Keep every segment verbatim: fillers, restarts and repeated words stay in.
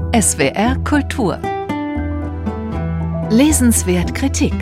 S W R Kultur. Lesenswert Kritik.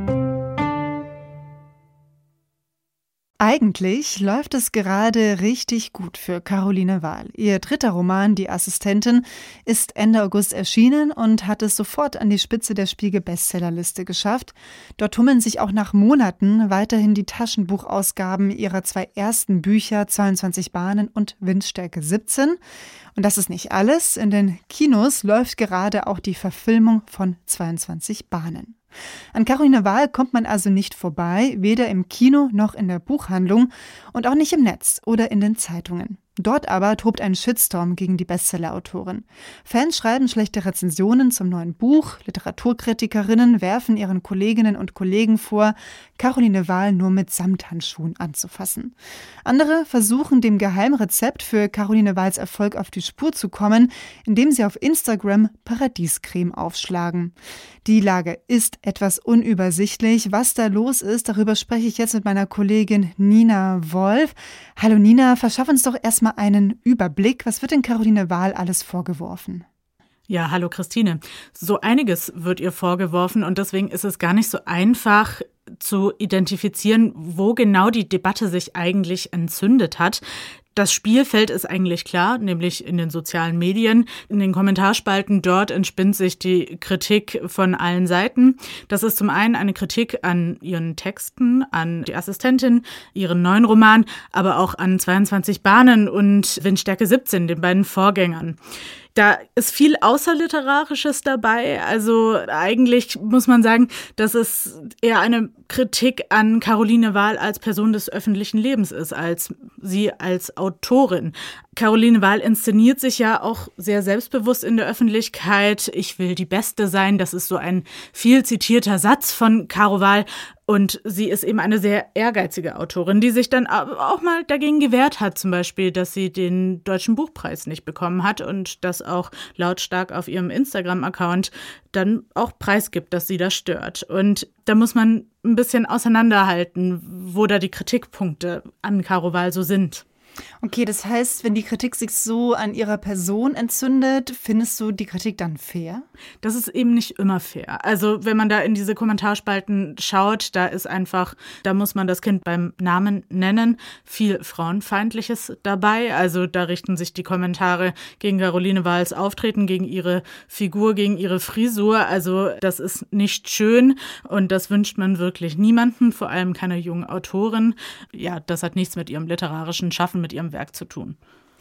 Eigentlich läuft es gerade richtig gut für Caroline Wahl. Ihr dritter Roman, Die Assistentin, ist Ende August erschienen und hat es sofort an die Spitze der Spiegel-Bestsellerliste geschafft. Dort tummeln sich auch nach Monaten weiterhin die Taschenbuchausgaben ihrer zwei ersten Bücher zweiundzwanzig Bahnen und Windstärke siebzehn. Und das ist nicht alles. In den Kinos läuft gerade auch die Verfilmung von zweiundzwanzig Bahnen. An Caroline Wahl kommt man also nicht vorbei, weder im Kino noch in der Buchhandlung und auch nicht im Netz oder in den Zeitungen. Dort aber tobt ein Shitstorm gegen die Bestseller-Autorin. Fans schreiben schlechte Rezensionen zum neuen Buch, Literaturkritikerinnen werfen ihren Kolleginnen und Kollegen vor, Caroline Wahl nur mit Samthandschuhen anzufassen. Andere versuchen dem Geheimrezept für Caroline Wahls Erfolg auf die Spur zu kommen, indem sie auf Instagram Paradiescreme aufschlagen. Die Lage ist etwas unübersichtlich. Was da los ist, darüber spreche ich jetzt mit meiner Kollegin Nina Wolf. Hallo Nina, verschaff uns doch erstmal einen Überblick. Was wird denn Caroline Wahl alles vorgeworfen? Ja, hallo Christine. So einiges wird ihr vorgeworfen und deswegen ist es gar nicht so einfach zu identifizieren, wo genau die Debatte sich eigentlich entzündet hat. Das Spielfeld ist eigentlich klar, nämlich in den sozialen Medien. In den Kommentarspalten dort entspinnt sich die Kritik von allen Seiten. Das ist zum einen eine Kritik an ihren Texten, an die Assistentin, ihren neuen Roman, aber auch an zweiundzwanzig Bahnen und Windstärke siebzehn, den beiden Vorgängern. Da ist viel Außerliterarisches dabei. Also eigentlich muss man sagen, dass es eher eine Kritik an Caroline Wahl als Person des öffentlichen Lebens ist, als sie als Autorin. Caroline Wahl inszeniert sich ja auch sehr selbstbewusst in der Öffentlichkeit. Ich will die Beste sein. Das ist so ein viel zitierter Satz von Caro Wahl. Und sie ist eben eine sehr ehrgeizige Autorin, die sich dann auch mal dagegen gewehrt hat, zum Beispiel, dass sie den Deutschen Buchpreis nicht bekommen hat und das auch lautstark auf ihrem Instagram-Account dann auch preisgibt, dass sie das stört. Und da muss man ein bisschen auseinanderhalten, wo da die Kritikpunkte an Caro Wahl so sind. Okay, das heißt, wenn die Kritik sich so an ihrer Person entzündet, findest du die Kritik dann fair? Das ist eben nicht immer fair. Also wenn man da in diese Kommentarspalten schaut, da ist einfach, da muss man das Kind beim Namen nennen, viel Frauenfeindliches dabei. Also da richten sich die Kommentare gegen Caroline Wahls Auftreten, gegen ihre Figur, gegen ihre Frisur. Also das ist nicht schön und das wünscht man wirklich niemandem, vor allem keiner jungen Autorin. Ja, das hat nichts mit ihrem literarischen Schaffen, mit ihrem Werk zu tun.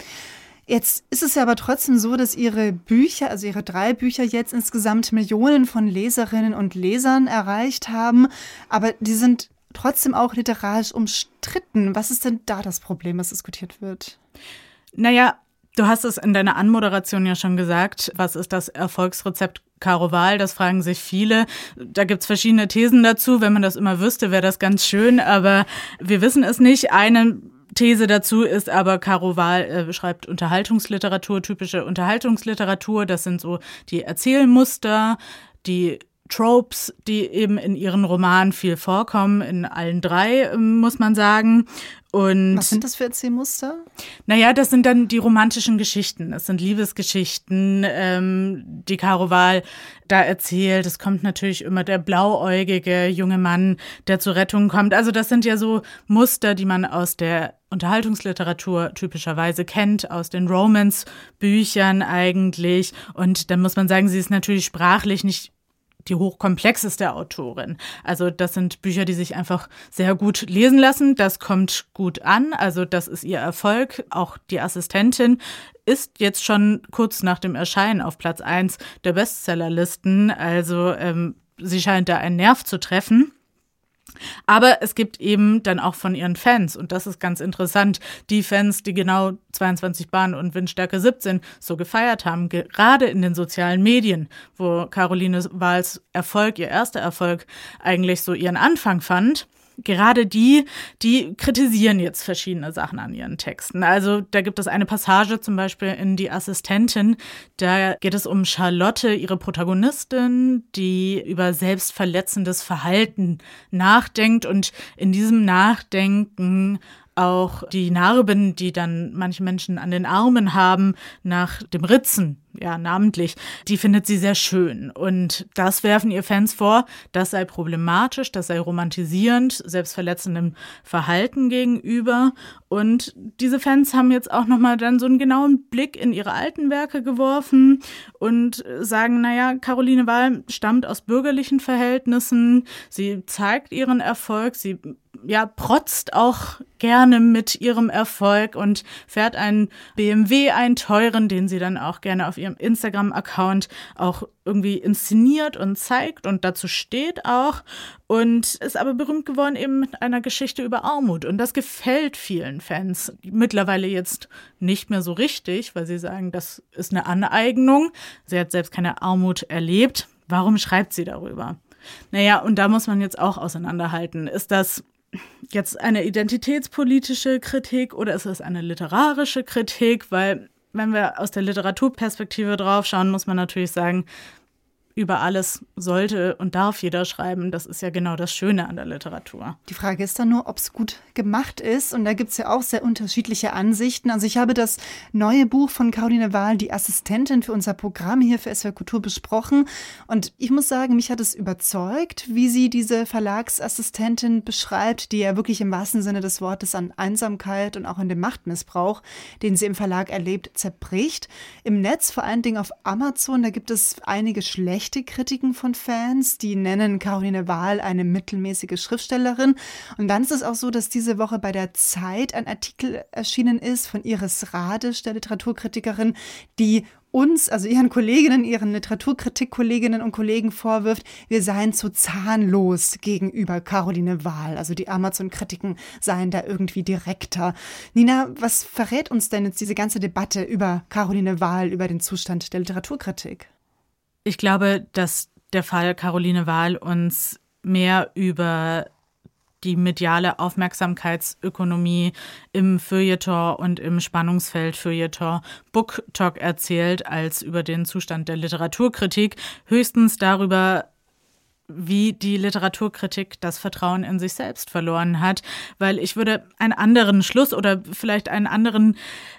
Jetzt ist es ja aber trotzdem so, dass Ihre Bücher, also Ihre drei Bücher jetzt insgesamt Millionen von Leserinnen und Lesern erreicht haben, aber die sind trotzdem auch literarisch umstritten. Was ist denn da das Problem, was diskutiert wird? Naja, du hast es in deiner Anmoderation ja schon gesagt. Was ist das Erfolgsrezept Caro Wahl? Das fragen sich viele. Da gibt's verschiedene Thesen dazu. Wenn man das immer wüsste, wäre das ganz schön, aber wir wissen es nicht. Eine These dazu ist aber, Caro Wahl äh, schreibt Unterhaltungsliteratur, typische Unterhaltungsliteratur. Das sind so die Erzählmuster, die Tropes, die eben in ihren Romanen viel vorkommen, in allen drei, muss man sagen. Und was sind das für Erzählmuster? Naja, das sind dann die romantischen Geschichten. Das sind Liebesgeschichten, ähm, die Caro Wahl da erzählt. Es kommt natürlich immer der blauäugige junge Mann, der zur Rettung kommt. Also das sind ja so Muster, die man aus der Unterhaltungsliteratur typischerweise kennt, aus den Romance-Büchern eigentlich. Und dann muss man sagen, sie ist natürlich sprachlich nicht die hochkomplexeste Autorin. Also das sind Bücher, die sich einfach sehr gut lesen lassen. Das kommt gut an. Also das ist ihr Erfolg. Auch Die Assistentin ist jetzt schon kurz nach dem Erscheinen auf Platz eins der Bestsellerlisten. Also ähm, sie scheint da einen Nerv zu treffen. Aber es gibt eben dann auch von ihren Fans, und das ist ganz interessant, die Fans, die genau zweiundzwanzig Bahnen und Windstärke siebzehn so gefeiert haben, gerade in den sozialen Medien, wo Caroline Wahls Erfolg, ihr erster Erfolg, eigentlich so ihren Anfang fand. Gerade die, die kritisieren jetzt verschiedene Sachen an ihren Texten. Also da gibt es eine Passage zum Beispiel in Die Assistentin, da geht es um Charlotte, ihre Protagonistin, die über selbstverletzendes Verhalten nachdenkt und in diesem Nachdenken auch die Narben, die dann manche Menschen an den Armen haben, nach dem Ritzen ja, namentlich, die findet sie sehr schön. Und das werfen ihr Fans vor, das sei problematisch, das sei romantisierend, selbstverletzendem Verhalten gegenüber. Und diese Fans haben jetzt auch nochmal dann so einen genauen Blick in ihre alten Werke geworfen und sagen, naja, Caroline Wahl stammt aus bürgerlichen Verhältnissen, sie zeigt ihren Erfolg, sie ja, protzt auch gerne mit ihrem Erfolg und fährt einen B M W, einen teuren, den sie dann auch gerne auf ihrem Instagram-Account auch irgendwie inszeniert und zeigt und dazu steht auch und ist aber berühmt geworden eben mit einer Geschichte über Armut und das gefällt vielen Fans mittlerweile jetzt nicht mehr so richtig, weil sie sagen, das ist eine Aneignung. Sie hat selbst keine Armut erlebt. Warum schreibt sie darüber? Naja, und da muss man jetzt auch auseinanderhalten. Ist das jetzt eine identitätspolitische Kritik oder ist es eine literarische Kritik? Weil wenn wir aus der Literaturperspektive drauf schauen, muss man natürlich sagen, über alles sollte und darf jeder schreiben. Das ist ja genau das Schöne an der Literatur. Die Frage ist dann nur, ob es gut gemacht ist. Und da gibt es ja auch sehr unterschiedliche Ansichten. Also ich habe das neue Buch von Caroline Wahl, die Assistentin, für unser Programm hier für S W R Kultur besprochen. Und ich muss sagen, mich hat es überzeugt, wie sie diese Verlagsassistentin beschreibt, die ja wirklich im wahrsten Sinne des Wortes an Einsamkeit und auch an dem Machtmissbrauch, den sie im Verlag erlebt, zerbricht. Im Netz, vor allen Dingen auf Amazon, da gibt es einige schlechte Kritiken von Fans, die nennen Caroline Wahl eine mittelmäßige Schriftstellerin. Und dann ist es auch so, dass diese Woche bei der Zeit ein Artikel erschienen ist von Iris Radisch, der Literaturkritikerin, die uns, also ihren Kolleginnen, ihren Literaturkritikkolleginnen und Kollegen vorwirft, wir seien zu zahnlos gegenüber Caroline Wahl. Also die Amazon-Kritiken seien da irgendwie direkter. Nina, was verrät uns denn jetzt diese ganze Debatte über Caroline Wahl, über den Zustand der Literaturkritik? Ich glaube, dass der Fall Caroline Wahl uns mehr über die mediale Aufmerksamkeitsökonomie im Feuilleton und im Spannungsfeld Feuilleton BookTok erzählt, als über den Zustand der Literaturkritik. Höchstens darüber, wie die Literaturkritik das Vertrauen in sich selbst verloren hat. Weil ich würde einen anderen Schluss oder vielleicht einen anderen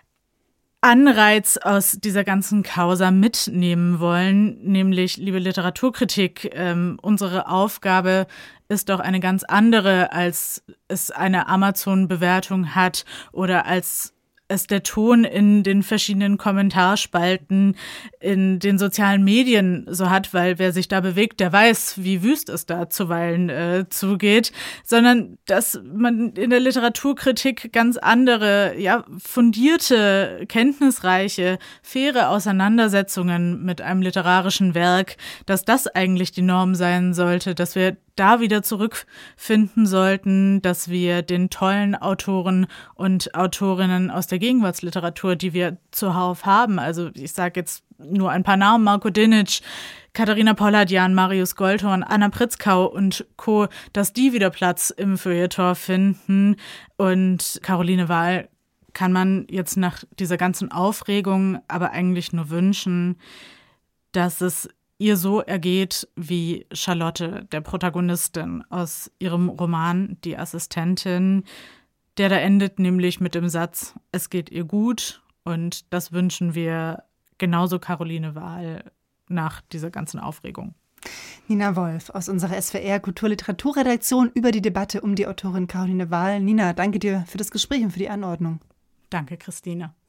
Anreiz aus dieser ganzen Causa mitnehmen wollen, nämlich, liebe Literaturkritik, ähm, unsere Aufgabe ist doch eine ganz andere, als es eine Amazon-Bewertung hat oder als es der Ton in den verschiedenen Kommentarspalten in den sozialen Medien so hat, weil wer sich da bewegt, der weiß, wie wüst es da zuweilen äh, zugeht, sondern dass man in der Literaturkritik ganz andere, ja, fundierte, kenntnisreiche, faire Auseinandersetzungen mit einem literarischen Werk, dass das eigentlich die Norm sein sollte, dass wir da wieder zurückfinden sollten, dass wir den tollen Autoren und Autorinnen aus der Gegenwartsliteratur, die wir zuhauf haben, also ich sage jetzt nur ein paar Namen, Marko Dinic, Katharina Polladian, Marius Goldhorn, Anna Pritzkau und Co., dass die wieder Platz im Feuilleton finden. Und Caroline Wahl kann man jetzt nach dieser ganzen Aufregung aber eigentlich nur wünschen, dass es ihr so ergeht wie Charlotte, der Protagonistin aus ihrem Roman Die Assistentin, der da endet nämlich mit dem Satz, es geht ihr gut, und das wünschen wir genauso Caroline Wahl nach dieser ganzen Aufregung. Nina Wolf aus unserer S W R Kulturliteraturredaktion über die Debatte um die Autorin Caroline Wahl. Nina, danke dir für das Gespräch und für die Anordnung. Danke, Christine.